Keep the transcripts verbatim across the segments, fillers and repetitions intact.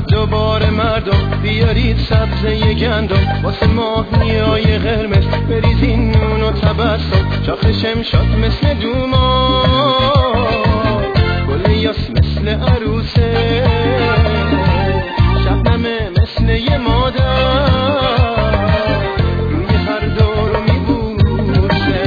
اومد دوباره مردم، بیارید سبزه گندم واسه ماهیای قرمز، بریزین نون و تبسم، شاخ شمشاد مثل دومان، گل یاس مثل عروسه، شبنمه مثل یه مادر روی هر دورو میبوسه.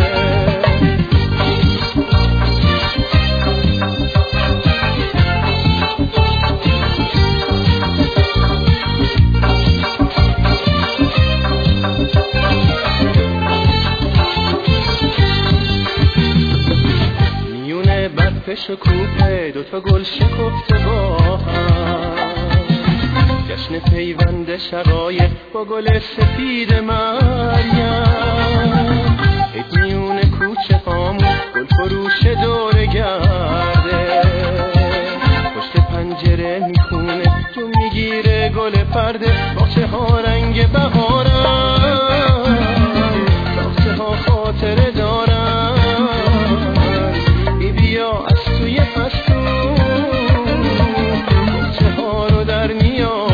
میونه برفش و کوپه دوتا گل شکفته با هم، جشن پیوند شقایق با گل سفید مریم، هی میونه کوچه هامون گل فروش دور گرده، پشت پنجره میخونه تو میگیره گل پرده، باغچه ها رنگ بهارن، باغچه ها خاطره دارن، بی بیا از توی پستون باغچه ها رو در میارن.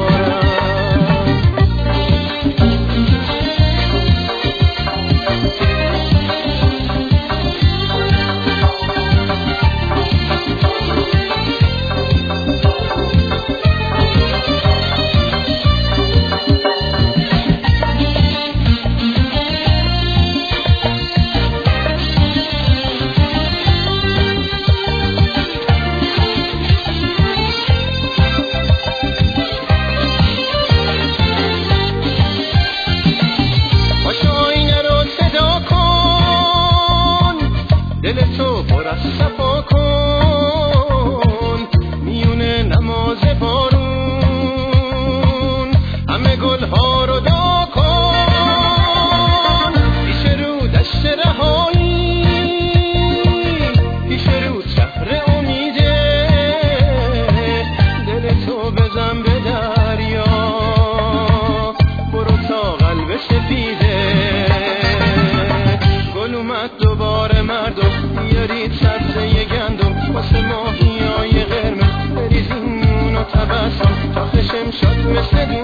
دل تو پر از صفا کن میونه نماز بارون، همه گل ها رو دا کن، پیش رو دشت رهایی، پیش رو شهر امیده، دل تو بزن به دریا، برو تا قلب سفیده، گل اومد دوباره مردم، بیارید سبزه گندم واسه ماهیای قرمز، بریزین نون و تبسم، شاخ شمشاد مثل